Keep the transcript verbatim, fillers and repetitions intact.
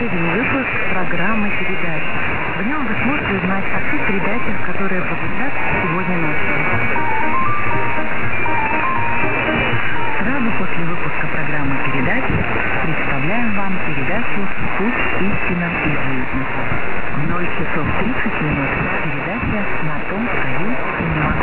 последний выпуск программы «Передач». В нем вы сможете узнать о всех передачах, которые прозвучат сегодня ночью. Сразу после выпуска программы «Передач» представляем вам передачу «Путь истинам и жизни». В ноль часов тридцать минут передача «На том стою и не могу».